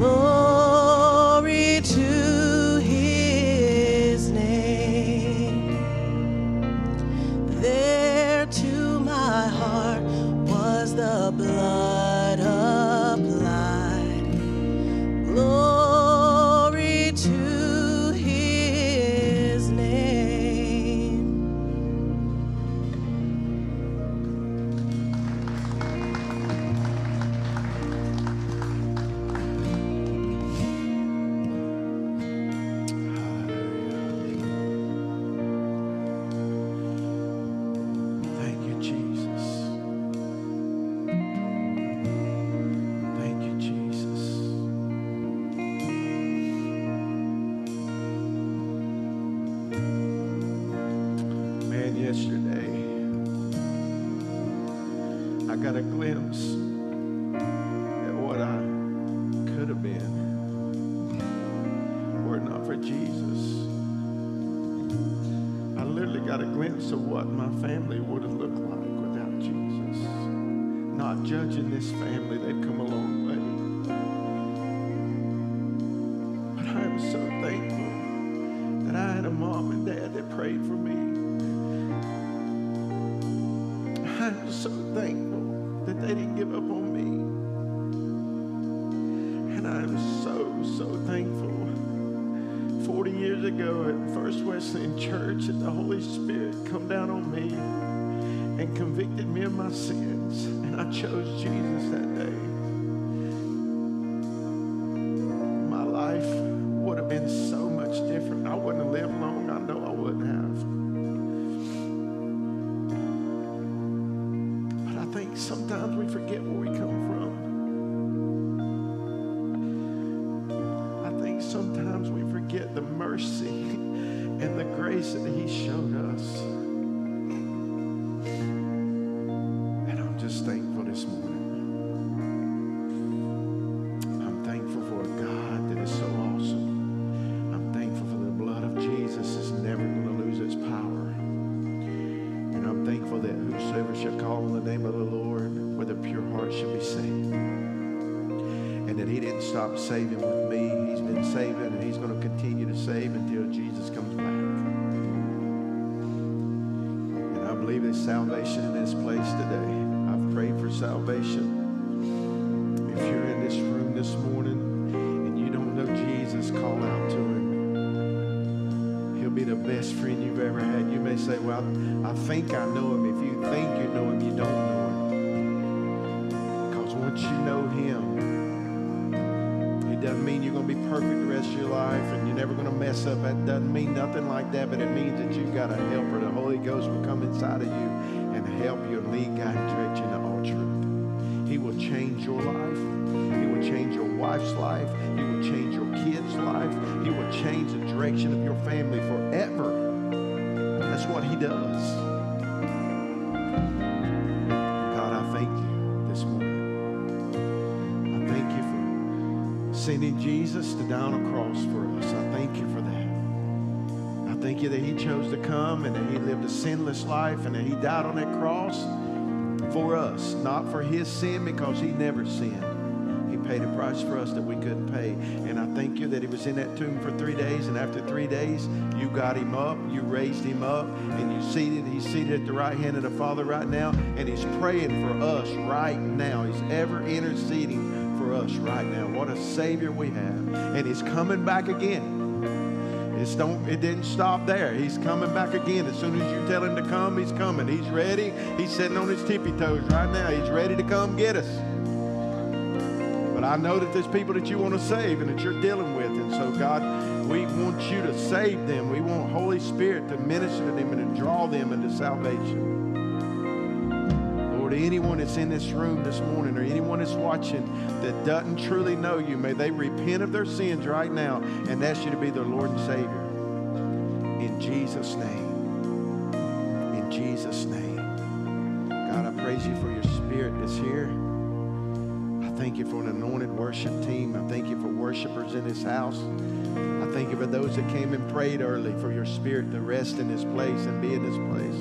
Glory to his name. There to my heart was the blood applied. Glory to his name. Thank you, Jesus. Thank you, Jesus. Man, yesterday I got a glimpse at what I could have been were it not for Jesus. I literally got a glimpse of what my family would have looked like without Jesus. Not judging this family, they've come a long way. But I am so thankful that I had a mom and dad that prayed for me. I am so thankful that they didn't give up on me. And I am so thankful 40 years ago at First Wesleyan Church that the Holy Spirit come down on me and convicted me of my sins. And I chose Jesus that day. My life would have been so much different. I wouldn't have lived long. I know I wouldn't have. But I think sometimes we forget where we come from. I think sometimes we forget the mercy and the grace that he showed us. And I'm just thankful this morning. I'm thankful for a God that is so awesome. I'm thankful for the blood of Jesus is never going to lose its power. And I'm thankful that whosoever shall call on the name of the Lord with a pure heart shall be saved. And that he didn't stop saving with me. He's been saving and he's going to continue to save until Jesus comes back. And I believe there's salvation in this place today. I've prayed for salvation. If you're in this room this morning and you don't know Jesus, call out to him. He'll be the best friend you've ever had. You may say, well, I think I know him. If you think you know him, you don't know him. Because once you know him, it doesn't mean you're going to be perfect the rest of your life and you're never going to mess up. That doesn't mean nothing like that, but it means that you've got a helper. The Holy Ghost will come inside of you and help you and lead, guide, and direct you into all truth. He will change your life. He will change your wife's life. He will change your kids' life. He will change the direction of your family forever. That's what he does. God, I thank you this morning. I thank you for sending Jesus to die on a cross for us. I thank you for that. I thank you that he chose to come and that he lived a sinless life and that he died on that cross for us, not for his sin because he never sinned. He paid a price for us that we couldn't pay. And I thank you that he was in that tomb for 3 days, and after 3 days, you got him up, you raised him up, and he's seated at the right hand of the Father right now, and he's praying for us right now. He's ever interceding for us right now. What a Savior we have. And he's coming back again. It didn't stop there. He's coming back again. As soon as you tell him to come, he's coming. He's ready. He's sitting on his tippy toes right now. He's ready to come get us. But I know that there's people that you want to save and that you're dealing with. And so, God, we want you to save them. We want Holy Spirit to minister to them and to draw them into salvation. Lord, anyone that's in this room this morning or anyone that's watching that doesn't truly know you, may they repent of their sins right now and ask you to be their Lord and Savior. In Jesus' name. In Jesus' name. God, I praise you for your Spirit that's here. I thank you for an anointed worship team. I thank you for worshipers in this house. I thank you for those that came and prayed early, for your Spirit to rest in this place and be in this place.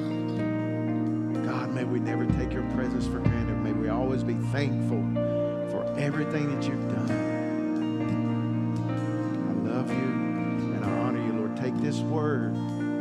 God, may we never take your presence for granted. May we always be thankful for everything that you've done. love you and I honor you, Lord. Take this word.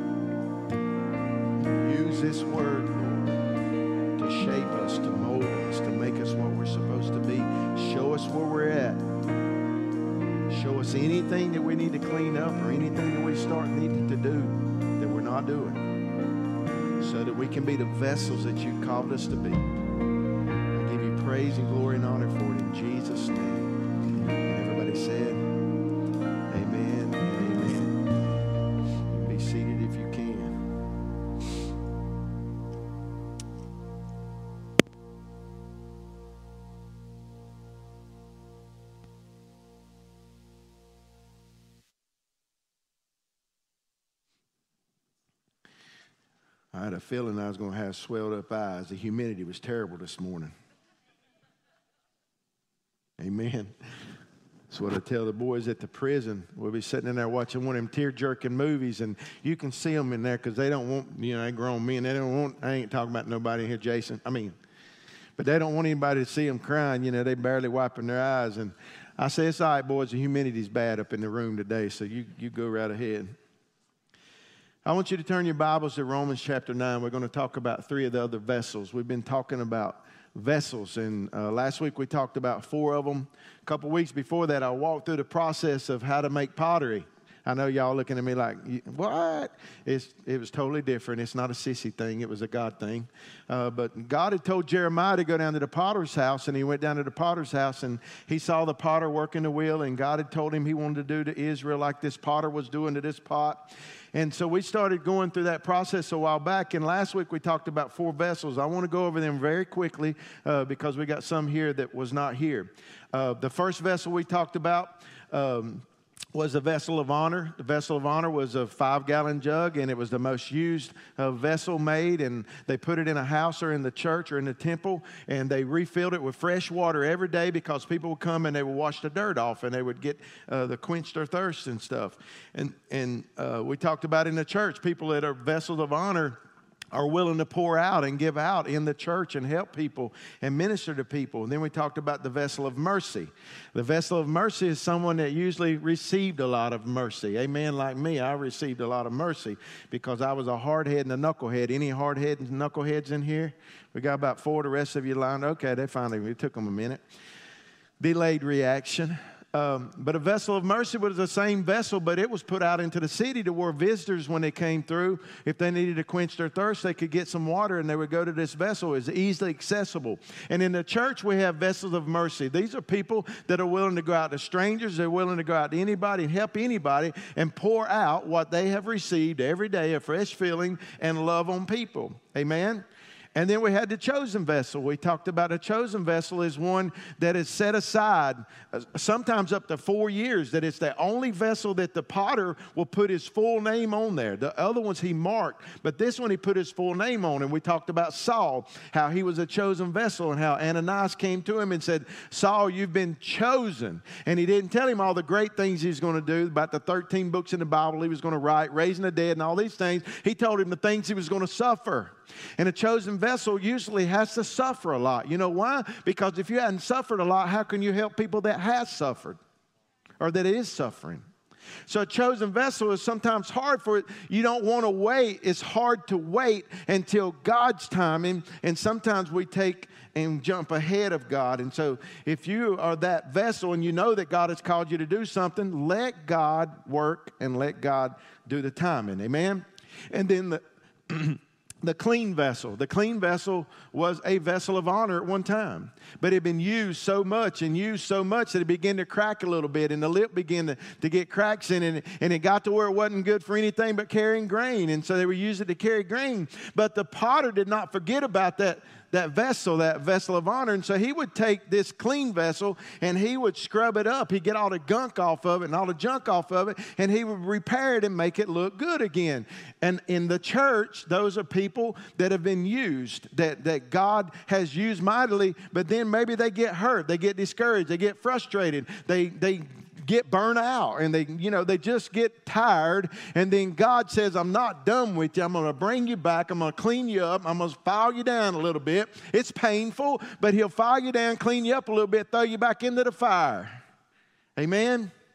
Use this word, Lord, to shape us, to mold us, to make us what we're supposed to be. Show us where we're at. Show us anything that we need to clean up or anything that we start needing to do that we're not doing, so that we can be the vessels that you called us to be. I give you praise and glory and honor for it in Jesus' name. And everybody said, amen and amen. You can be seated if you can. I had a feeling I was going to have swelled up eyes. The humidity was terrible this morning. Amen. That's what I tell the boys at the prison. We'll be sitting in there watching one of them tear-jerking movies, and you can see them in there because they don't want, they grown men. They don't want, I ain't talking about nobody here, Jason. But they don't want anybody to see them crying. They barely wiping their eyes. And I say, it's all right, boys. The humidity's bad up in the room today, so you go right ahead. I want you to turn your Bibles to Romans chapter 9. We're going to talk about 3 of the other vessels. We've been talking about vessels, and last week we talked about 4 of them. A couple weeks before that, I walked through the process of how to make pottery. I know y'all looking at me like, what? It was totally different. It's not a sissy thing. It was a God thing. But God had told Jeremiah to go down to the potter's house, and he went down to the potter's house, and he saw the potter working the wheel, and God had told him he wanted to do to Israel like this potter was doing to this pot. And so we started going through that process a while back, and last week we talked about 4 vessels. I want to go over them very quickly because we got some here that was not here. The first vessel we talked about was a vessel of honor. The vessel of honor was a 5-gallon jug, and it was the most used vessel made, and they put it in a house or in the church or in the temple, and they refilled it with fresh water every day because people would come and they would wash the dirt off, and they would get the quench their thirst and stuff. And we talked about in the church, people that are vessels of honor are willing to pour out and give out in the church and help people and minister to people. And then we talked about the vessel of mercy. The vessel of mercy is someone that usually received a lot of mercy. Amen. Like me, I received a lot of mercy because I was a hardhead and a knucklehead. Any hardhead and knuckleheads in here? We got about 4. The rest of you lined. Okay, it took them a minute. Delayed reaction. But a vessel of mercy was the same vessel, but it was put out into the city to where visitors, when they came through, if they needed to quench their thirst, they could get some water, and they would go to this vessel. It's easily accessible. And in the church, we have vessels of mercy. These are people that are willing to go out to strangers. They're willing to go out to anybody and help anybody and pour out what they have received every day, a fresh feeling and love on people. Amen? And then we had the chosen vessel. We talked about a chosen vessel is one that is set aside, sometimes up to 4 years, that it's the only vessel that the potter will put his full name on there. The other ones he marked, but this one he put his full name on. And we talked about Saul, how he was a chosen vessel, and how Ananias came to him and said, Saul, you've been chosen. And he didn't tell him all the great things he was going to do, about the 13 books in the Bible he was going to write, raising the dead and all these things. He told him the things he was going to suffer. And a chosen vessel usually has to suffer a lot. You know why? Because if you hadn't suffered a lot, how can you help people that has suffered or that is suffering? So a chosen vessel is sometimes hard for it. You don't want to wait. It's hard to wait until God's timing. And sometimes we take and jump ahead of God. And so if you are that vessel and you know that God has called you to do something, let God work and let God do the timing. Amen? And then the clean vessel. The clean vessel was a vessel of honor at one time, but it had been used so much that it began to crack a little bit, and the lip began to get cracks in it, and it got to where it wasn't good for anything but carrying grain, and so they would use it to carry grain. But the potter did not forget about that vessel of honor. And so he would take this clean vessel and he would scrub it up. He'd get all the gunk off of it and all the junk off of it, and he would repair it and make it look good again. And in the church, those are people that have been used, that God has used mightily, but then maybe they get hurt, they get discouraged, they get frustrated, they get burnt out, and they just get tired, and then God says, I'm not done with you. I'm going to bring you back. I'm going to clean you up. I'm going to file you down a little bit. It's painful, but he'll file you down, clean you up a little bit, throw you back into the fire. Amen?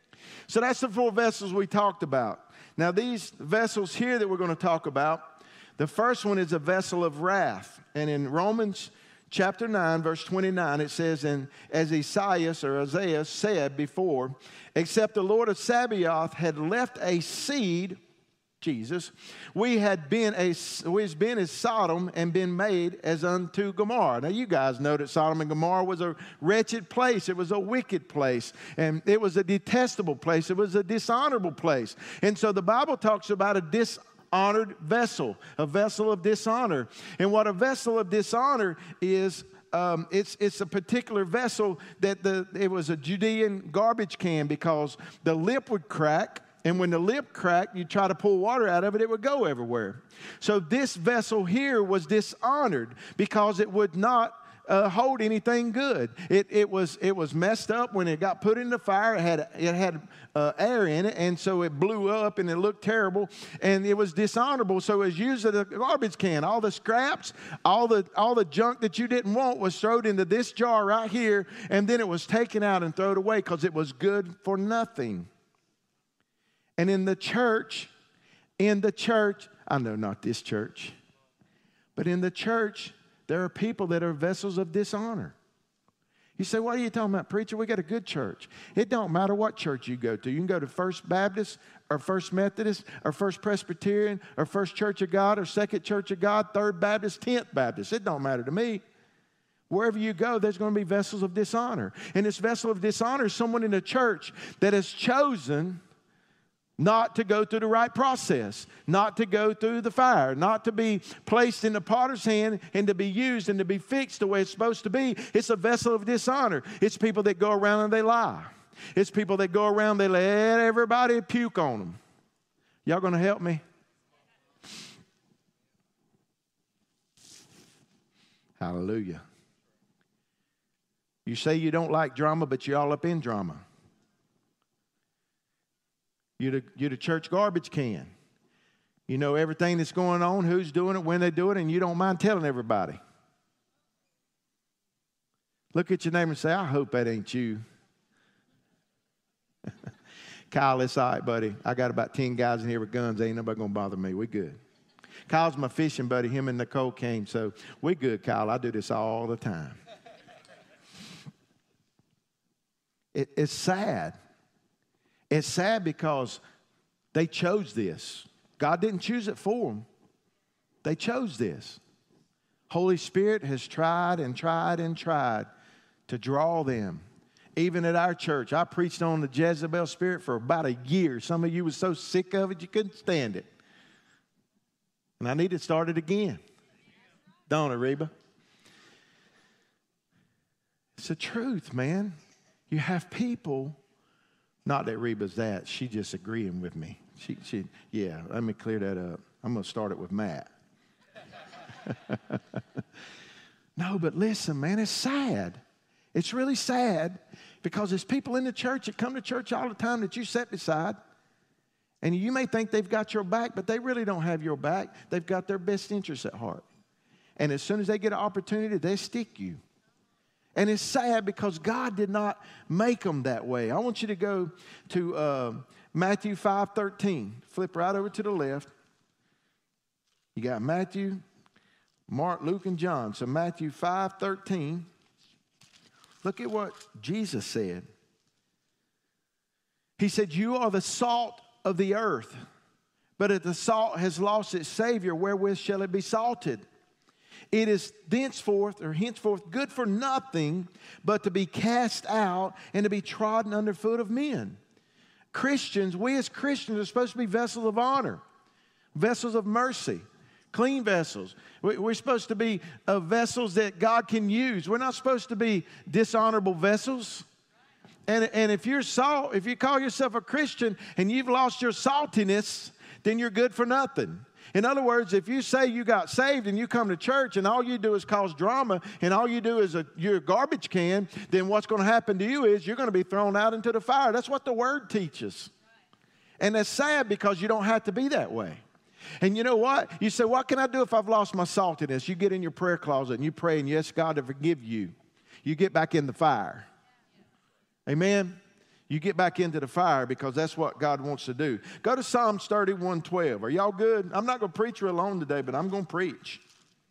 So that's the 4 vessels we talked about. Now, these vessels here that we're going to talk about, the first one is a vessel of wrath. And in Romans chapter 9, verse 29, it says, and as Isaiah said before, except the Lord of Sabaoth had left a seed, Jesus, we had been as Sodom and been made as unto Gomorrah. Now, you guys know that Sodom and Gomorrah was a wretched place. It was a wicked place. And it was a detestable place. It was a dishonorable place. And so the Bible talks about a dishonored vessel, a vessel of dishonor. And what a vessel of dishonor is, it's a particular vessel that it was a Judean garbage can, because the lip would crack. And when the lip cracked, you try to pull water out of it, it would go everywhere. So this vessel here was dishonored because it would not hold anything good. It was messed up when it got put in the fire. It had air in it, and so it blew up and it looked terrible, and it was dishonorable. So it was used as a garbage can. All the scraps, all the junk that you didn't want was thrown into this jar right here, and then it was taken out and thrown away because it was good for nothing. And in the church, I know not this church, but in the church, there are people that are vessels of dishonor. You say, what are you talking about, preacher? We got a good church. It don't matter what church you go to. You can go to First Baptist or First Methodist or First Presbyterian or First Church of God or Second Church of God, Third Baptist, 10th Baptist. It don't matter to me. Wherever you go, there's going to be vessels of dishonor. And this vessel of dishonor is someone in the church that has chosen not to go through the right process, not to go through the fire, not to be placed in the potter's hand and to be used and to be fixed the way it's supposed to be. It's a vessel of dishonor. It's people that go around and they lie. It's people that go around, they let everybody puke on them. Y'all going to help me? Hallelujah. You say you don't like drama, but you're all up in drama. You're the church garbage can. You know everything that's going on, who's doing it, when they do it, and you don't mind telling everybody. Look at your neighbor and say, I hope that ain't you. Kyle, it's all right, buddy. I got about 10 guys in here with guns. Ain't nobody going to bother me. We good. Kyle's my fishing buddy. Him and Nicole came, so we good, Kyle. I do this all the time. It's sad. It's sad because they chose this. God didn't choose it for them. They chose this. Holy Spirit has tried and tried and tried to draw them. Even at our church, I preached on the Jezebel spirit for about a year. Some of you were so sick of it, you couldn't stand it. And I need to start it again. Don't it, Reba? It's the truth, man. You have people. Not that Reba's that. She's just agreeing with me. Yeah, let me clear that up. I'm going to start it with Matt. No, but listen, man, it's sad. It's really sad because there's people in the church that come to church all the time that you sit beside. And you may think they've got your back, but they really don't have your back. They've got their best interests at heart. And as soon as they get an opportunity, they stick you. And it's sad because God did not make them that way. I want you to go to Matthew 5:13. Flip right over to the left. You got Matthew, Mark, Luke, and John. So Matthew 5:13. Look at what Jesus said. He said, you are the salt of the earth. But if the salt has lost its Savior, wherewith shall it be salted? It is henceforth good for nothing but to be cast out and to be trodden under foot of men. Christians, we as Christians are supposed to be vessels of honor, vessels of mercy, clean vessels. We're supposed to be vessels that God can use. We're not supposed to be dishonorable vessels. And if you're salt, if you call yourself a Christian and you've lost your saltiness, then you're good for nothing. In other words, if you say you got saved and you come to church and all you do is cause drama and all you do is you're a garbage can, then what's going to happen to you is you're going to be thrown out into the fire. That's what the Word teaches. And that's sad because you don't have to be that way. And you know what? You say, what can I do if I've lost my saltiness? You get in your prayer closet and you pray and you ask God to forgive you. You get back in the fire. Amen? You get back into the fire because that's what God wants to do. Go to Psalms 31:12. Are y'all good? I'm not going to preach real long today, but I'm going to preach.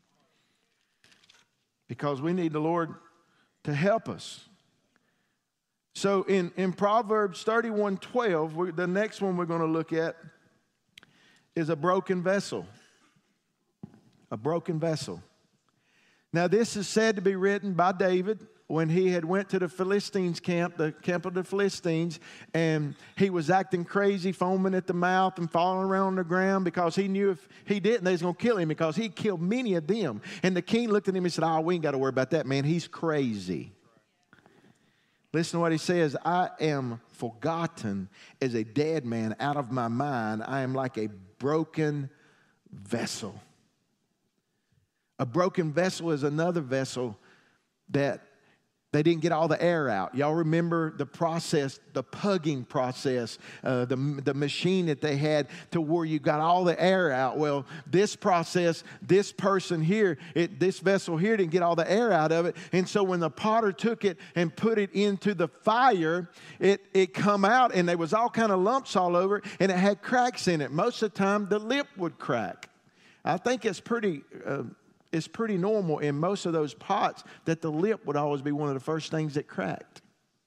Because we need the Lord to help us. So in Proverbs 31:12, the next one we're going to look at is a broken vessel. A broken vessel. Now this is said to be written by David when he had went to the Philistines camp, the camp of the Philistines, and he was acting crazy, foaming at the mouth and falling around on the ground because he knew if he didn't, they was going to kill him because he killed many of them. And the king looked at him and said, we ain't got to worry about that, man. He's crazy. Listen to what he says. I am forgotten as a dead man out of my mind. I am like a broken vessel. A broken vessel is another vessel that they didn't get all the air out. Y'all remember the process, the pugging process, the machine that they had to where you got all the air out. Well, this process, this person here, this vessel here didn't get all the air out of it. And so when the potter took it and put it into the fire, it come out and there was all kind of lumps all over and it had cracks in it. Most of the time, the lip would crack. I think it's pretty normal in most of those pots that the lip would always be one of the first things that cracked.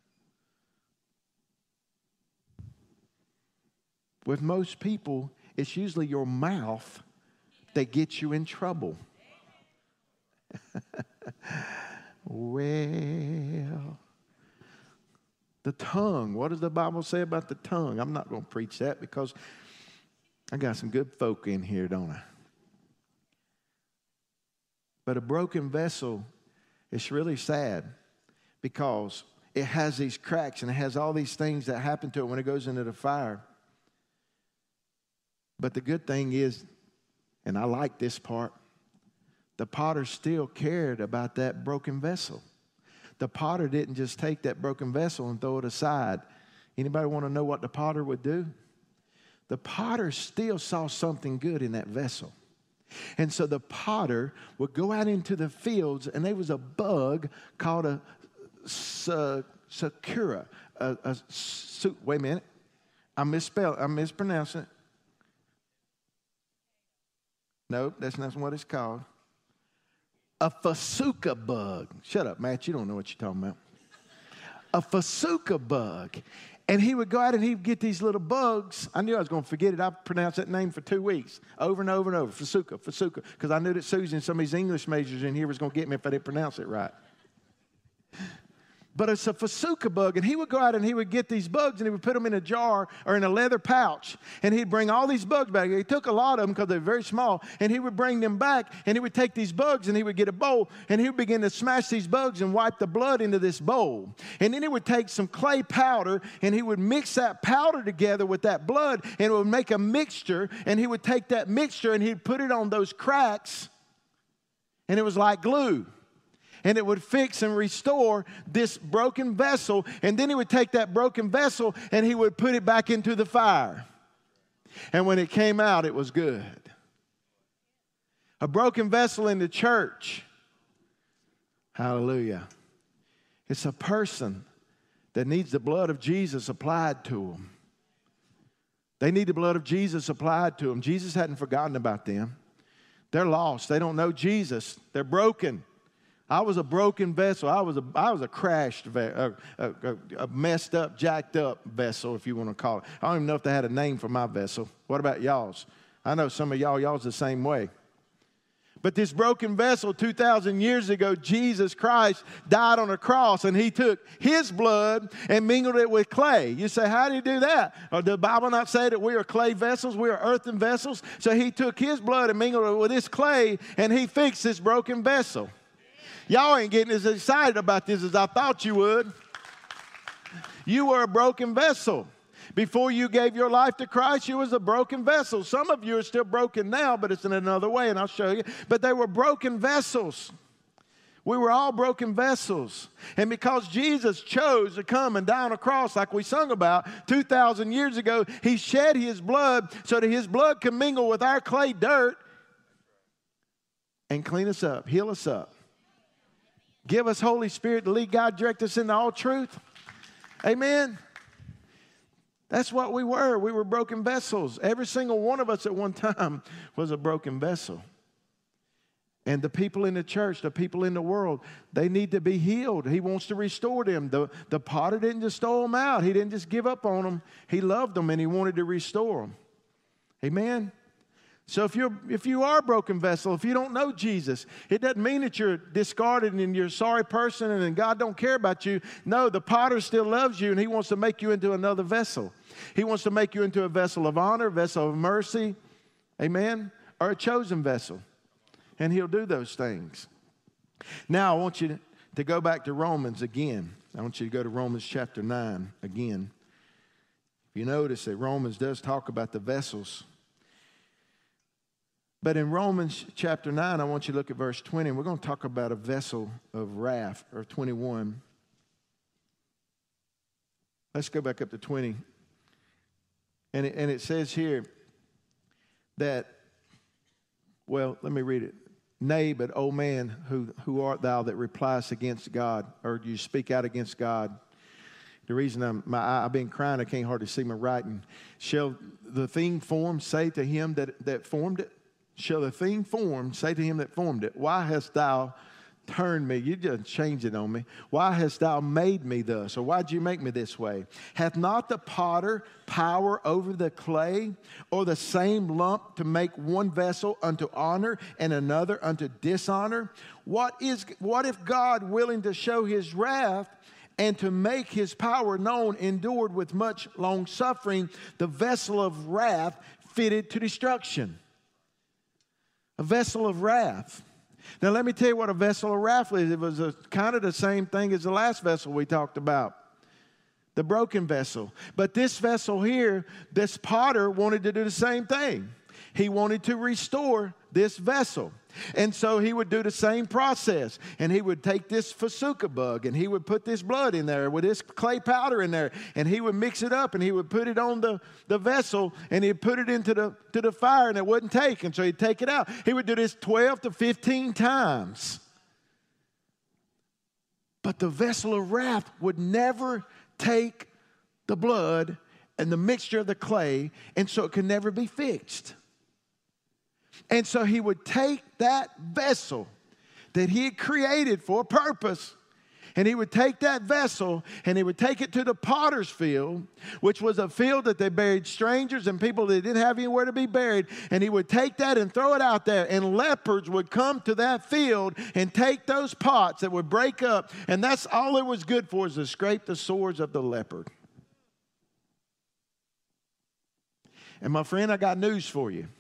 With most people, it's usually your mouth that gets you in trouble. Well, the tongue. What does the Bible say about the tongue? I'm not going to preach that because I got some good folk in here, don't I? But a broken vessel is really sad because it has these cracks and it has all these things that happen to it when it goes into the fire. But the good thing is, and I like this part, the potter still cared about that broken vessel. The potter didn't just take that broken vessel and throw it aside. Anybody want to know what the potter would do? The potter still saw something good in that vessel. And so the potter would go out into the fields, and there was a bug called a sakura. Wait a minute. I'm mispronouncing it. No, that's not what it's called. A fasuka bug. Shut up, Matt. You don't know what you're talking about. A fasuka bug. And he would go out and he would get these little bugs. I knew I was going to forget it. I pronounced that name for 2 weeks, over and over and over. Fasuka, because I knew that Susan and some of these English majors in here was going to get me if I didn't pronounce it right. But it's a fasuka bug, and he would go out and he would get these bugs and he would put them in a jar or in a leather pouch, and he'd bring all these bugs back. He took a lot of them because they're very small, and he would bring them back, and he would take these bugs and he would get a bowl, and he would begin to smash these bugs and wipe the blood into this bowl. And then he would take some clay powder, and he would mix that powder together with that blood, and it would make a mixture, and he would take that mixture and he'd put it on those cracks, and it was like glue. And it would fix and restore this broken vessel. And then he would take that broken vessel and he would put it back into the fire. And when it came out, it was good. A broken vessel in the church. Hallelujah. It's a person that needs the blood of Jesus applied to them. They need the blood of Jesus applied to them. Jesus hadn't forgotten about them. They're lost. They don't know Jesus. They're broken. I was a broken vessel. I was a crashed, a messed up, jacked up vessel, if you want to call it. I don't even know if they had a name for my vessel. What about y'all's? I know some of y'all's the same way. But this broken vessel, 2,000 years ago, Jesus Christ died on a cross, and he took his blood and mingled it with clay. You say, how did he do that? Or did the Bible not say that we are clay vessels? We are earthen vessels? So he took his blood and mingled it with his clay, and he fixed this broken vessel. Y'all ain't getting as excited about this as I thought you would. You were a broken vessel. Before you gave your life to Christ, you was a broken vessel. Some of you are still broken now, but it's in another way, and I'll show you. But they were broken vessels. We were all broken vessels. And because Jesus chose to come and die on a cross like we sung about 2,000 years ago, he shed his blood so that his blood could mingle with our clay dirt and clean us up, heal us up. Give us Holy Spirit to lead, God, direct us into all truth. Amen. That's what we were. We were broken vessels. Every single one of us at one time was a broken vessel. And the people in the church, the people in the world, they need to be healed. He wants to restore them. The potter didn't just throw them out. He didn't just give up on them. He loved them and he wanted to restore them. Amen? So if you are a broken vessel, if you don't know Jesus, it doesn't mean that you're discarded and you're a sorry person and God don't care about you. No, the potter still loves you and he wants to make you into another vessel. He wants to make you into a vessel of honor, a vessel of mercy, amen, or a chosen vessel. And he'll do those things. Now, I want you to go back to Romans again. I want you to go to Romans chapter 9 again. You notice that Romans does talk about the vessels. But in Romans chapter 9, I want you to look at verse 20. And we're going to talk about a vessel of wrath, or 21. Let's go back up to 20. And it says here that, well, let me read it. Nay, but, O man, who art thou that repliest against God, or you speak out against God? The reason I've been crying, I can't hardly see my writing. Shall the thing formed say to him that formed it? Shall the thing formed say to him that formed it, why hast thou turned me? You just changed it on me. Why hast thou made me thus? Or why'd you make me this way? Hath not the potter power over the clay, or the same lump to make one vessel unto honor and another unto dishonor? What if God, willing to show his wrath and to make his power known, endured with much long suffering the vessel of wrath fitted to destruction? A vessel of wrath. Now, let me tell you what a vessel of wrath is. It was kind of the same thing as the last vessel we talked about, the broken vessel. But this vessel here, this potter wanted to do the same thing. He wanted to restore this vessel. And so he would do the same process. And he would take this fasuka bug and he would put this blood in there with this clay powder in there. And he would mix it up and he would put it on the vessel and he'd put it into the fire and it wouldn't take. And so he'd take it out. He would do this 12 to 15 times. But the vessel of wrath would never take the blood and the mixture of the clay, and so it could never be fixed. And so he would take that vessel that he had created for a purpose, and he would take that vessel and he would take it to the potter's field, which was a field that they buried strangers and people that didn't have anywhere to be buried. And he would take that and throw it out there, and leopards would come to that field and take those pots that would break up. And that's all it was good for, is to scrape the sores of the leopard. And my friend, I got news for you.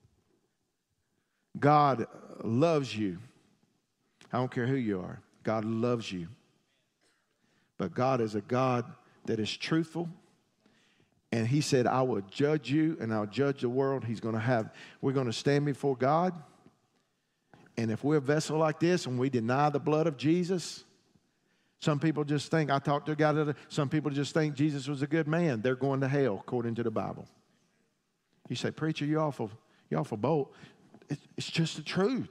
God loves you. I don't care who you are. God loves you. But God is a God that is truthful. And he said, I will judge you and I'll judge the world. We're going to stand before God. And if we're a vessel like this and we deny the blood of Jesus, some people just think, I talked to a guy, some people just think Jesus was a good man. They're going to hell according to the Bible. You say, preacher, you're awful bold. It's just the truth.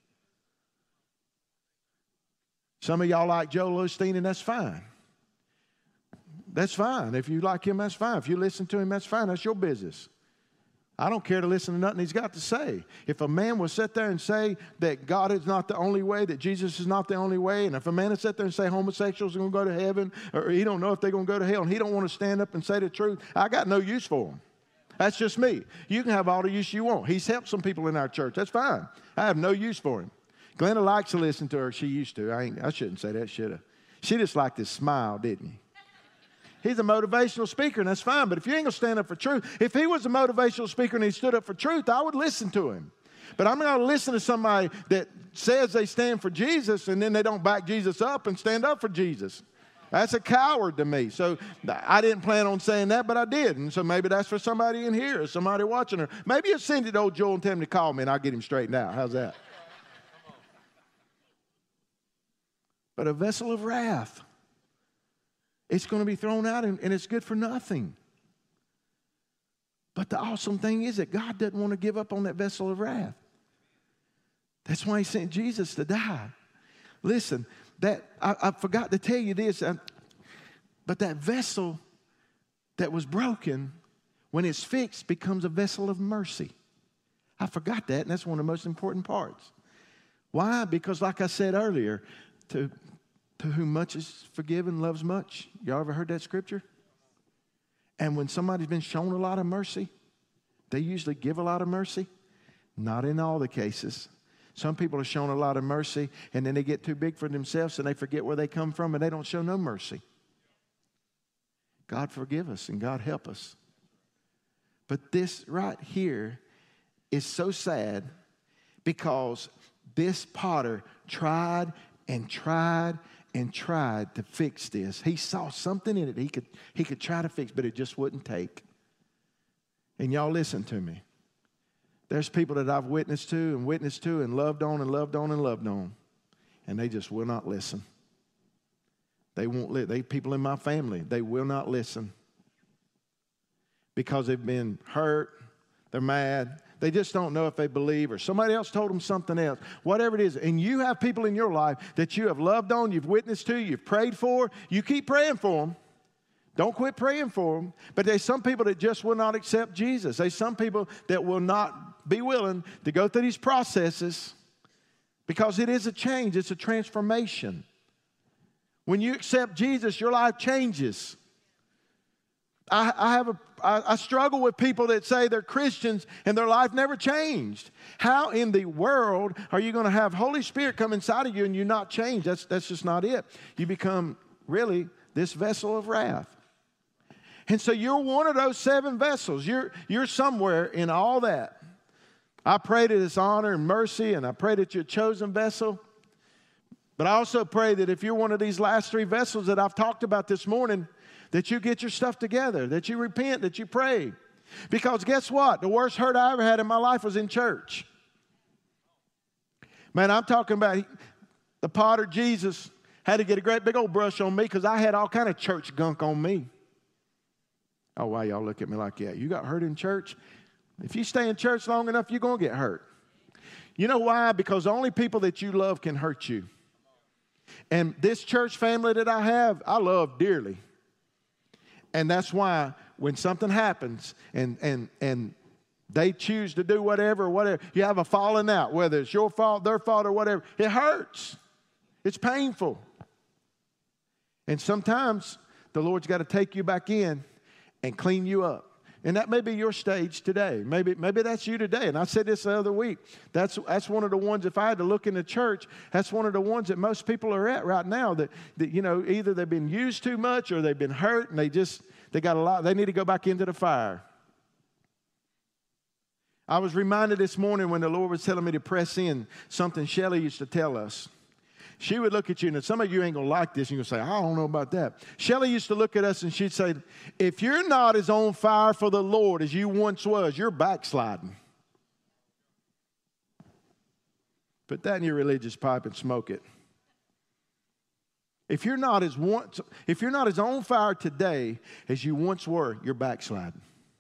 Some of y'all like Joel Osteen, and that's fine. That's fine. If you like him, that's fine. If you listen to him, that's fine. That's your business. I don't care to listen to nothing he's got to say. If a man will sit there and say that God is not the only way, that Jesus is not the only way, and if a man will sit there and say homosexuals are going to go to heaven, or he don't know if they're going to go to hell, and he don't want to stand up and say the truth, I got no use for him. That's just me. You can have all the use you want. He's helped some people in our church. That's fine. I have no use for him. Glenda likes to listen to her. She used to. I shouldn't say that, should I? She just liked his smile, didn't he? He's a motivational speaker, and that's fine. But if you ain't going to stand up for truth, if he was a motivational speaker and he stood up for truth, I would listen to him. But I'm not going to listen to somebody that says they stand for Jesus and then they don't back Jesus up and stand up for Jesus. That's a coward to me. So I didn't plan on saying that, but I did. And so maybe that's for somebody in here or somebody watching her. Maybe you send it to old Joel and tell him to call me and I'll get him straightened out. How's that? But a vessel of wrath, it's going to be thrown out and it's good for nothing. But the awesome thing is that God doesn't want to give up on that vessel of wrath. That's why he sent Jesus to die. Listen, that I forgot to tell you this, but that vessel that was broken, when it's fixed, becomes a vessel of mercy. I forgot that, and that's one of the most important parts. Why? Because like I said earlier, to whom much is forgiven, loves much. Y'all ever heard that scripture? And when somebody's been shown a lot of mercy, they usually give a lot of mercy. Not in all the cases. Some people are shown a lot of mercy, and then they get too big for themselves, and they forget where they come from, and they don't show no mercy. God forgive us, and God help us. But this right here is so sad because this potter tried and tried and tried to fix this. He saw something in it he could try to fix, but it just wouldn't take. And y'all listen to me. There's people that I've witnessed to and loved on and loved on and loved on, and they just will not listen. They won't listen. People in my family, they will not listen because they've been hurt, they're mad, they just don't know if they believe, or somebody else told them something else, whatever it is. And you have people in your life that you have loved on, you've witnessed to, you've prayed for. You keep praying for them. Don't quit praying for them. But there's some people that just will not accept Jesus. There's some people that will not be willing to go through these processes because it is a change. It's a transformation. When you accept Jesus, your life changes. I struggle with people that say they're Christians and their life never changed. How in the world are you going to have Holy Spirit come inside of you and you not change? That's just not it. You become really this vessel of wrath. And so you're one of those 7 vessels. You're somewhere in all that. I pray that it's honor and mercy, and I pray that you're a chosen vessel. But I also pray that if you're one of these last 3 vessels that I've talked about this morning, that you get your stuff together, that you repent, that you pray. Because guess what? The worst hurt I ever had in my life was in church. Man, I'm talking about the potter Jesus had to get a great big old brush on me because I had all kind of church gunk on me. Oh, why y'all look at me like that? You got hurt in church? If you stay in church long enough, you're going to get hurt. You know why? Because the only people that you love can hurt you. And this church family that I have, I love dearly. And that's why when something happens and they choose to do whatever, you have a falling out, whether it's your fault, their fault, or whatever, it hurts. It's painful. And sometimes the Lord's got to take you back in and clean you up. And that may be your stage today. Maybe that's you today. And I said this the other week. That's one of the ones, if I had to look in the church, that's one of the ones that most people are at right now that you know, either they've been used too much or they've been hurt and they got a lot. They need to go back into the fire. I was reminded this morning when the Lord was telling me to press in something Shelley used to tell us. She would look at you, and some of you ain't going to like this. You're going to say, I don't know about that. Shelley used to look at us, and she'd say, if you're not as on fire for the Lord as you once was, you're backsliding. Put that in your religious pipe and smoke it. If you're not as on fire today as you once were, you're backsliding.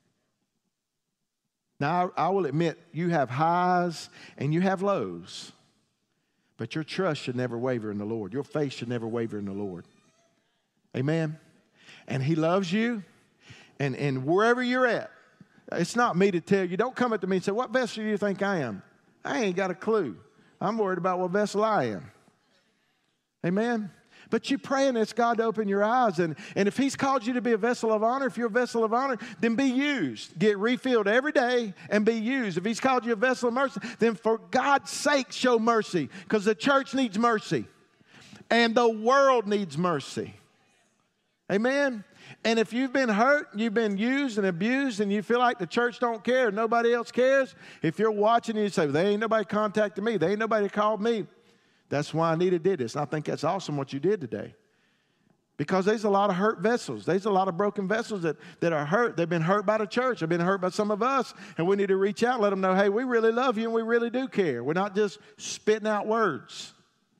Now, I will admit, you have highs and you have lows. But your trust should never waver in the Lord. Your faith should never waver in the Lord. Amen? And He loves you. And wherever you're at, it's not me to tell you. Don't come up to me and say, what vessel do you think I am? I ain't got a clue. I'm worried about what vessel I am. Amen? But you pray and ask God to open your eyes. And if He's called you to be a vessel of honor, if you're a vessel of honor, then be used. Get refilled every day and be used. If He's called you a vessel of mercy, then for God's sake, show mercy. Because the church needs mercy. And the world needs mercy. Amen? And if you've been hurt, you've been used and abused, and you feel like the church don't care, nobody else cares, if you're watching and you say, there ain't nobody contacted me, there ain't nobody called me, that's why Anita did this. And I think that's awesome what you did today. Because there's a lot of hurt vessels. There's a lot of broken vessels that are hurt. They've been hurt by the church. They've been hurt by some of us. And we need to reach out and let them know, hey, we really love you and we really do care. We're not just spitting out words.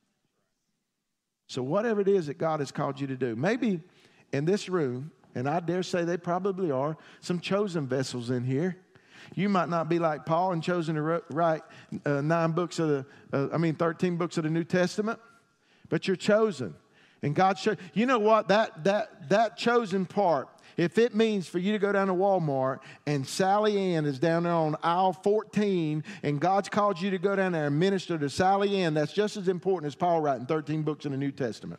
So whatever it is that God has called you to do, maybe in this room, and I dare say they probably are, some chosen vessels in here. You might not be like Paul and chosen to write 13 books of the New Testament, but you're chosen. And God showed, you know what? That chosen part If it means for you to go down to Walmart and Sally Ann is down there on aisle 14 and God's called you to go down there and minister to Sally Ann, that's just as important as Paul writing 13 books in the New Testament.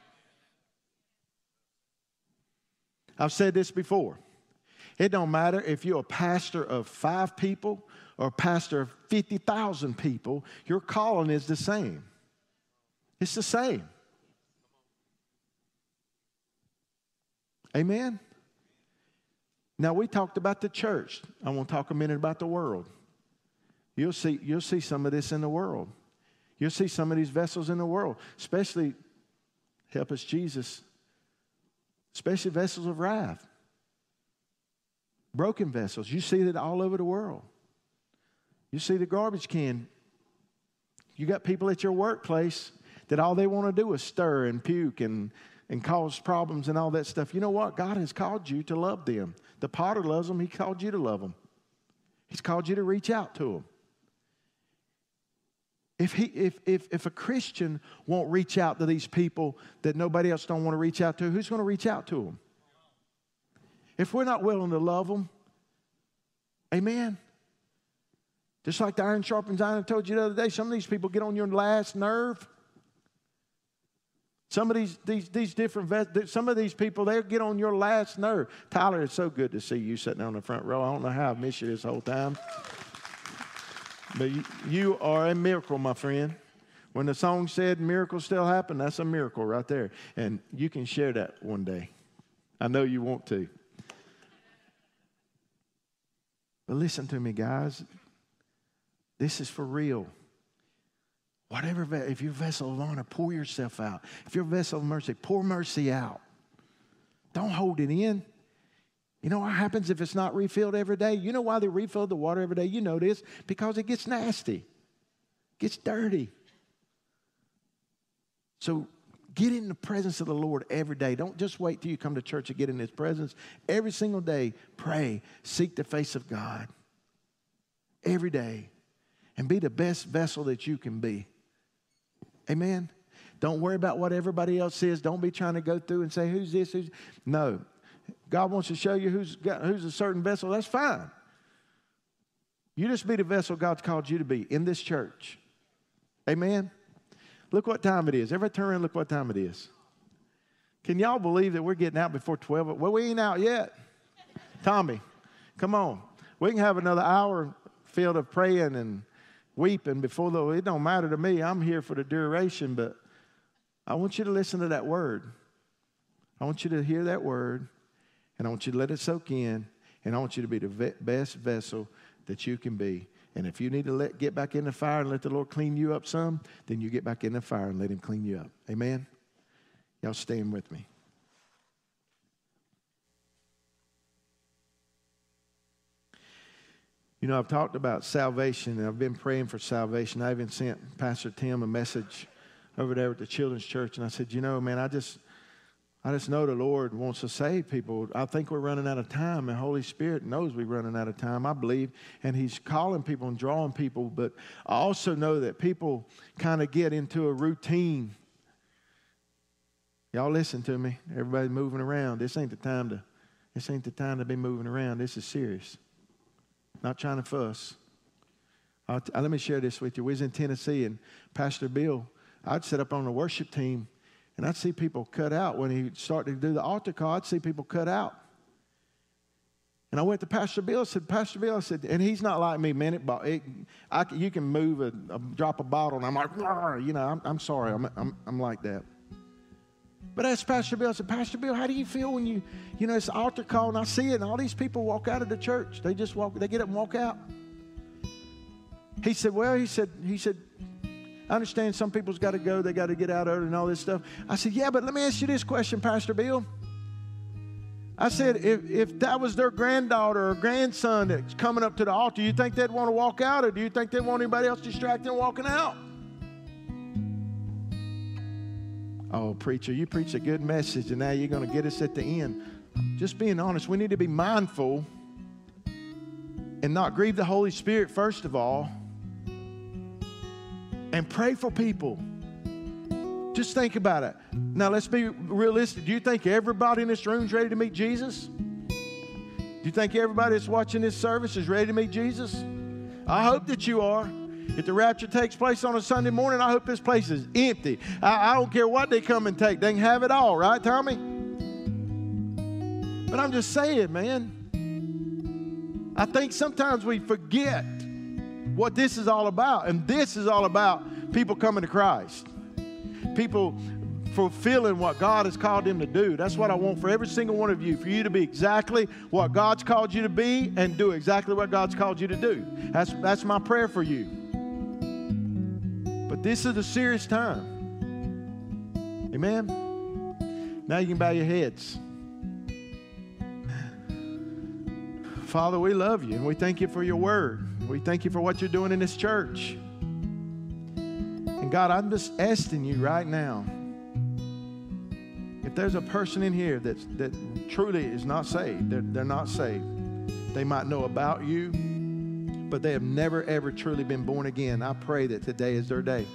I've said this before. It don't matter if you're a pastor of 5 people or a pastor of 50,000 people, your calling is the same. It's the same. Amen? Now, we talked about the church. I want to talk a minute about the world. You'll see some of this in the world. You'll see some of these vessels in the world, especially, help us Jesus, especially vessels of wrath. Broken vessels. You see that all over the world. You see the garbage can. You got people at your workplace that all they want to do is stir and puke and cause problems and all that stuff. You know what? God has called you to love them. The potter loves them. He called you to love them. He's called you to reach out to them. If a Christian won't reach out to these people that nobody else don't want to reach out to, who's going to reach out to them? If we're not willing to love them, amen? Just like the iron sharpens iron, I told you the other day, some of these people get on your last nerve. Some of these different, some of these people, they'll get on your last nerve. Tyler, it's so good to see you sitting on the front row. I don't know how I've missed you this whole time. But you are a miracle, my friend. When the song said miracles still happen, that's a miracle right there. And you can share that one day. I know you want to. But listen to me, guys. This is for real. Whatever, if you're a vessel of honor, pour yourself out. If you're a vessel of mercy, pour mercy out. Don't hold it in. You know what happens if it's not refilled every day? You know why they refill the water every day? You know this. Because it gets nasty. Gets dirty. So get in the presence of the Lord every day. Don't just wait till you come to church to get in His presence. Every single day, pray. Seek the face of God. Every day. And be the best vessel that you can be. Amen? Don't worry about what everybody else says. Don't be trying to go through and say, who's this? No. God wants to show you who's a certain vessel. That's fine. You just be the vessel God's called you to be in this church. Amen? Look what time it is. Everybody turn around and look what time it is. Can y'all believe that we're getting out before 12? Well, we ain't out yet. Tommy, come on. We can have another hour filled of praying and weeping before the, it don't matter to me. I'm here for the duration, but I want you to listen to that word. I want you to hear that word, and I want you to let it soak in, and I want you to be the best vessel that you can be. And if you need to get back in the fire and let the Lord clean you up some, then you get back in the fire and let Him clean you up. Amen? Y'all stand with me. You know, I've talked about salvation, and I've been praying for salvation. I even sent Pastor Tim a message over there at the Children's Church, and I said, you know, man, I just know the Lord wants to save people. I think we're running out of time, and Holy Spirit knows we're running out of time, I believe, and He's calling people and drawing people. But I also know that people kind of get into a routine. Y'all listen to me. Everybody moving around. This ain't the time to be moving around. This is serious. Not trying to fuss. Let me share this with you. We was in Tennessee, and Pastor Bill, I'd sit up on the worship team, and I'd see people cut out. When he started to do the altar call, I'd see people cut out. And I went to Pastor Bill. I said, Pastor Bill, I said, and he's not like me, man. You can move drop a bottle, and I'm like, you know, I'm sorry. I'm like that. But I asked Pastor Bill, I said, Pastor Bill, how do you feel when you know, it's an altar call, and I see it, and all these people walk out of the church. They get up and walk out. He said, I understand some people's got to go. They got to get out early and all this stuff. I said, yeah, but let me ask you this question, Pastor Bill. I said, if that was their granddaughter or grandson that's coming up to the altar, you think they'd want to walk out, or do you think they'd want anybody else distracted and walking out? Oh, preacher, you preach a good message, and now you're going to get us at the end. Just being honest, we need to be mindful and not grieve the Holy Spirit, first of all, and pray for people. Just think about it. Now, let's be realistic. Do you think everybody in this room is ready to meet Jesus? you think everybody that's watching this service is ready to meet Jesus? I hope that you are. If the rapture takes place on a Sunday morning, I hope this place is empty. I don't care what they come and take. They can have it all, right, Tommy? But I'm just saying, man, I think sometimes we forget what this is all about. And this is all about people coming to Christ. People fulfilling what God has called them to do. That's what I want for every single one of you, for you to be exactly what God's called you to be and do exactly what God's called you to do. That's my prayer for you. But this is a serious time. Amen? Now you can bow your heads. Father, we love you and we thank you for your word. We thank you for what you're doing in this church. And God, I'm just asking you right now, if there's a person in here that truly is not saved, they're not saved. They might know about you, but they have never, ever truly been born again. I pray that today is their day.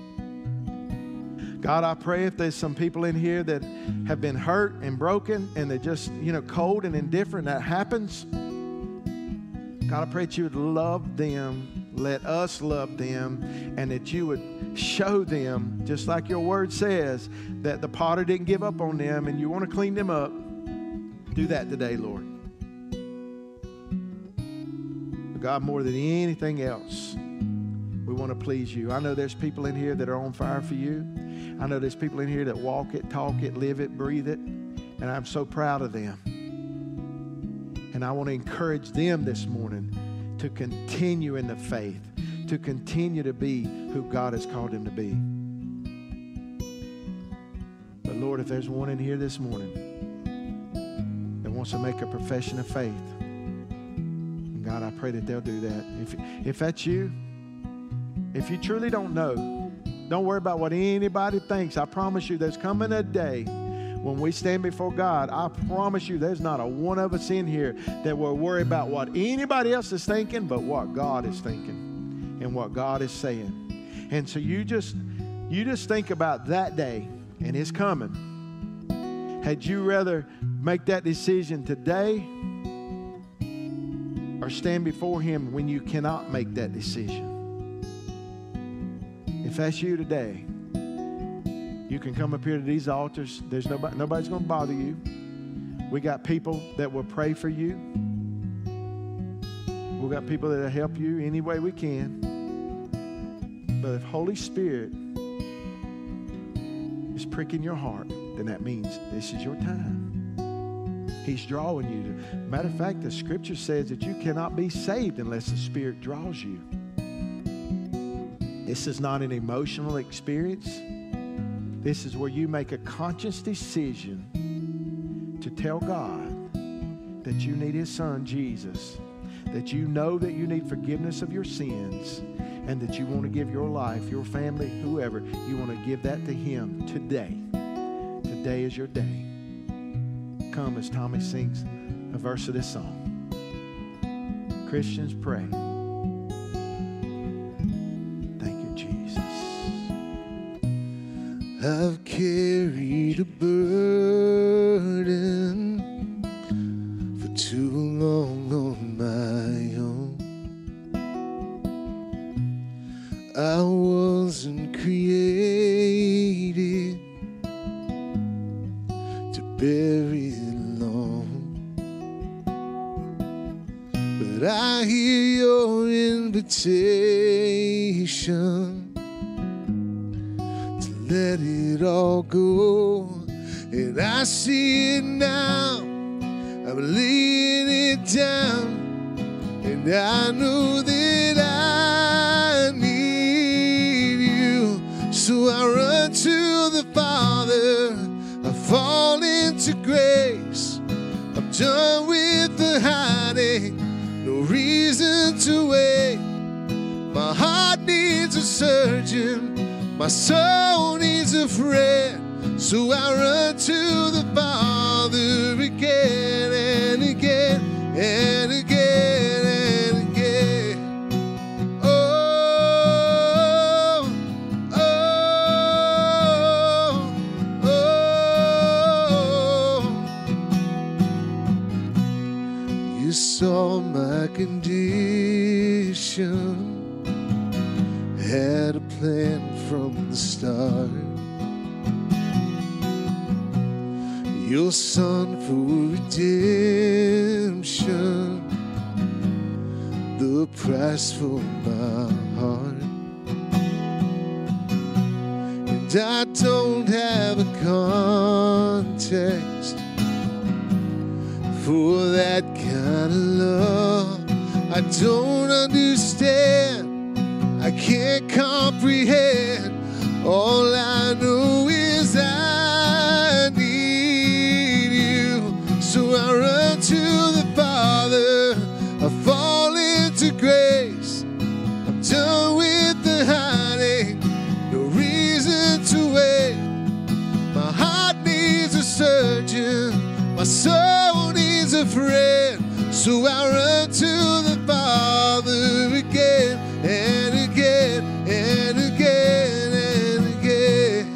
God, I pray if there's some people in here that have been hurt and broken and they're just, cold and indifferent, that happens. God, I pray that you would love them, let us love them, and that you would show them, just like your word says, that the potter didn't give up on them and you want to clean them up. Do that today, Lord. God, more than anything else, we want to please you. I know there's people in here that are on fire for you. I know there's people in here that walk it, talk it, live it, breathe it, and I'm so proud of them. And I want to encourage them this morning to continue in the faith, to continue to be who God has called them to be. But Lord, if there's one in here this morning that wants to make a profession of faith, God, I pray that they'll do that. If that's you, if you truly don't know, don't worry about what anybody thinks. I promise you there's coming a day when we stand before God. I promise you there's not a one of us in here that will worry about what anybody else is thinking, but what God is thinking and what God is saying. And so you just think about that day, and it's coming. Had you rather make that decision today or stand before Him when you cannot make that decision? If that's you today, you can come up here to these altars. There's nobody's going to bother you. We got people that will pray for you. We got people that will help you any way we can. But if Holy Spirit is pricking your heart, then that means this is your time. He's drawing you. Matter of fact, the Scripture says that you cannot be saved unless the Spirit draws you. This is not an emotional experience. This is where you make a conscious decision to tell God that you need His Son, Jesus, that you know that you need forgiveness of your sins, and that you want to give your life, your family, whoever, you want to give that to Him today. Today is your day. Come as Tommy sings a verse of this song. Christians, pray. I've carried a burden for too long on my own. I wasn't created to bear it alone, but I hear your invitation. Let it all go, and I see it now. I'm laying it down, and I know that I need you. So I run to the Father, I fall into grace. I'm done with the hiding, no reason to wait. My heart needs a surgeon, my soul needs a friend, so I run to the Father again and again and again and again. Oh, oh, oh. You saw my condition, had a plan from the start. Your son for redemption, the price for my heart. And I don't have a context for that kind of love. I don't understand, I can't comprehend. All I know is I need you. So I run to the Father, I fall into grace. I'm done with the hiding, no reason to wait. My heart needs a surgeon, my soul needs a friend. So I run to the Father again and again and again and again.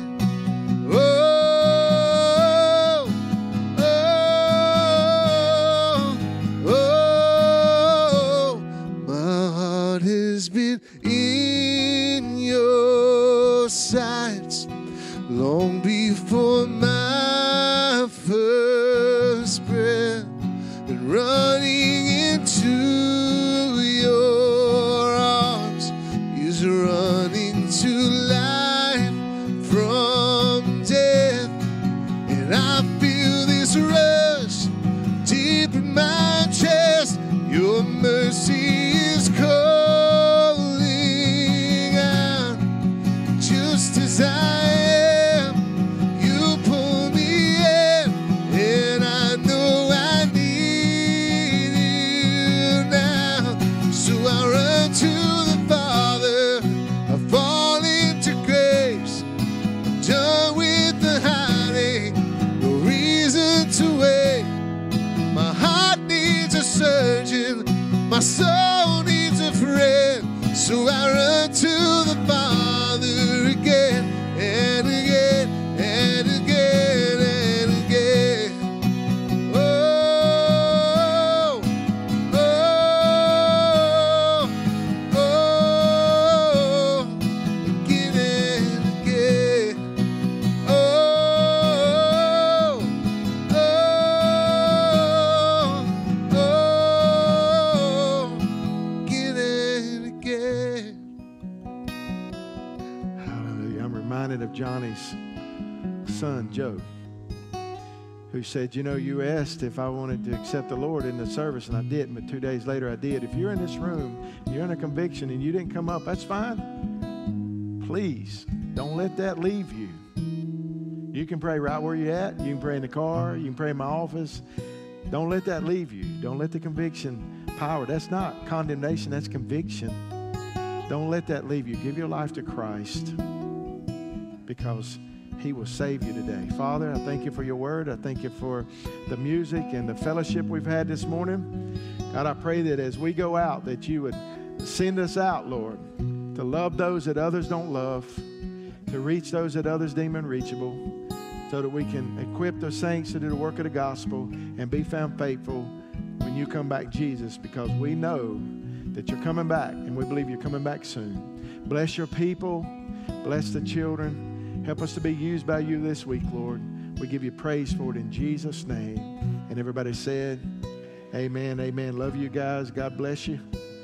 Oh, oh, oh, my heart has been in your sights long before my first breath, and running into your arms is running to life from death. And I feel this rush deep in my chest. Your mercy is calling out. Just as I am, you pull me in, and I know I need you now. So I run to the Father, I fall into grace. I'm done with the hiding, no reason to wait. My heart needs a surgeon, my soul needs a friend. So I run to the Father again and again and again and again. Oh, oh, oh, again and again. Oh, oh, oh, again and again. Hallelujah. I'm reminded of Johnny's son, Joe, who said, you know, you asked if I wanted to accept the Lord in the service, and I didn't, but 2 days later I did. If you're in this room, you're in a conviction, and you didn't come up, that's fine. Please, don't let that leave you. You can pray right where you're at. You can pray in the car. You can pray in my office. Don't let that leave you. Don't let the conviction power. That's not condemnation. That's conviction. Don't let that leave you. Give your life to Christ, because He will save you today. Father, I thank you for your word. I thank you for the music and the fellowship we've had this morning. God, I pray that as we go out, that you would send us out, Lord, to love those that others don't love, to reach those that others deem unreachable, so that we can equip the saints to do the work of the gospel and be found faithful when you come back, Jesus, because we know that you're coming back, and we believe you're coming back soon. Bless your people. Bless the children. Help us to be used by you this week, Lord. We give you praise for it in Jesus' name. And everybody said, amen, amen. Love you guys. God bless you.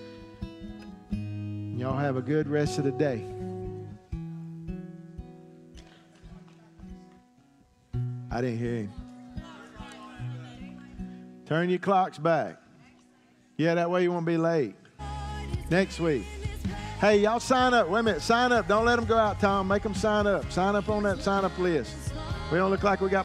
And y'all have a good rest of the day. I didn't hear him. Turn your clocks back. Yeah, that way you won't be late. Next week. Hey, y'all sign up. Wait a minute. Sign up. Don't let them go out, Tom. Make them sign up. Sign up on that sign-up list. We don't look like we got